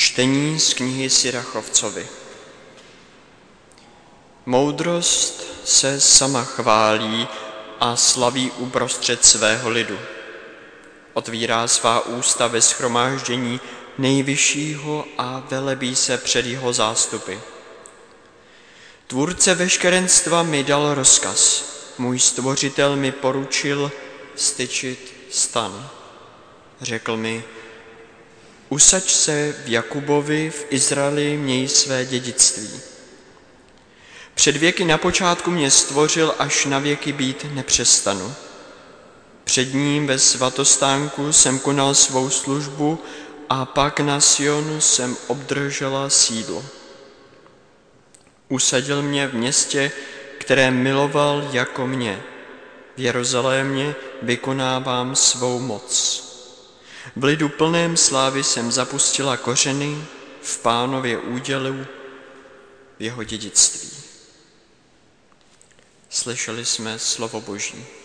Čtení z knihy Sirachovcovi. Moudrost se sama chválí a slaví uprostřed svého lidu. Otvírá svá ústa ve shromáždění Nejvyššího a velebí se před jeho zástupy. Tvůrce veškerenstva mi dal rozkaz, můj stvořitel mi poručil styčit stan. Řekl mi, usaď se v Jakubovi, v Izraeli měj své dědictví. Před věky na počátku mě stvořil, až na věky být nepřestanu. Před ním ve svatostánku jsem konal svou službu a pak na Sionu jsem obdržela sídlo. Usadil mě v městě, které miloval jako mě. V Jeruzalémě vykonávám svou moc. V lidu plném slávy jsem zapustila kořeny, v Pánově údělu, v jeho dědictví. Slyšeli jsme slovo Boží.